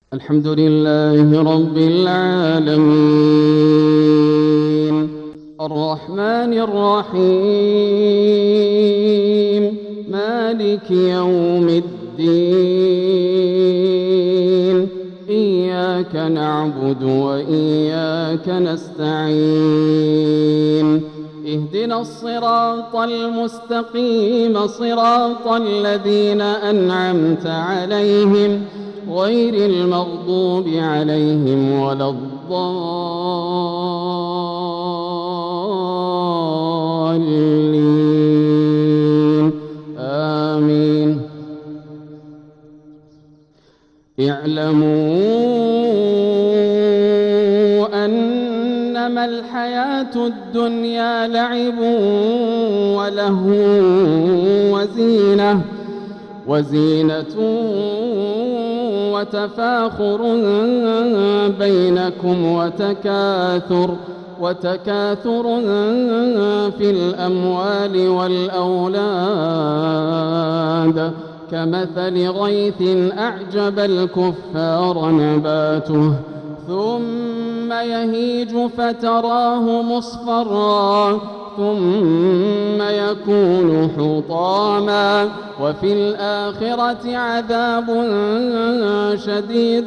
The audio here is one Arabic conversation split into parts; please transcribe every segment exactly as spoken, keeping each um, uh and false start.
الحمد لله رب العالمين الرحمن الرحيم مالك يوم الدين إياك نعبد وإياك نستعين اهدنا الصراط المستقيم صراط الذين أنعمت عليهم غير المغضوب عليهم ولا الضالين آمين. اعلموا أنما الحياة الدنيا لعب ولهو وزينة وزينة وتفاخر بينكم وتكاثر وتكاثر في الأموال والأولاد كمثل غيث أعجب الكفار نباته ثم يهيج فتراه مصفرا ثم يكون حطاما وفي الآخرة عذاب شديد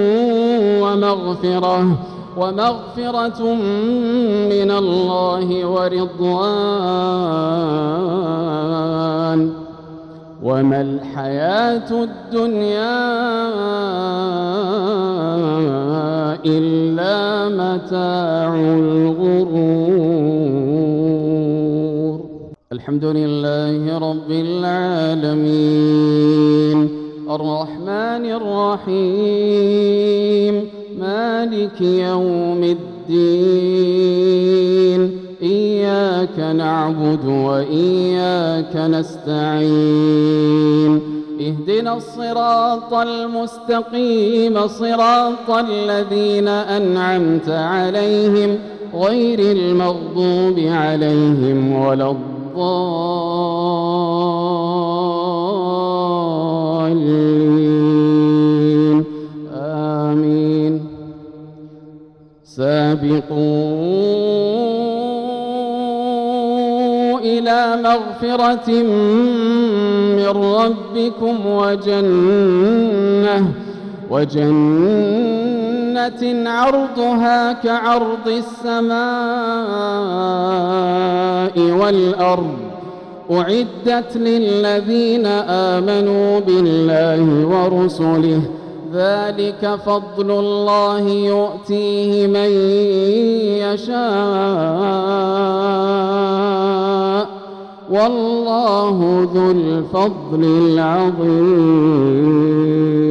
ومغفرة ومغفرة من الله ورضوان وما الحياة الدنيا إلا متاع الغرور. الحمد لله رب العالمين الرحمن الرحيم مالك يوم الدين إياك نعبد وإياك نستعين اهدنا الصراط المستقيم صراط الذين أنعمت عليهم غير المغضوب عليهم ولا الضالين آمين. سابقوا إلى مغفرة من ربكم وجنة وجنة عرضها كعرض السماء والأرض أعدت للذين آمنوا بالله ورسله ذلك فضل الله يؤتيه من يشاء والله ذو الفضل العظيم.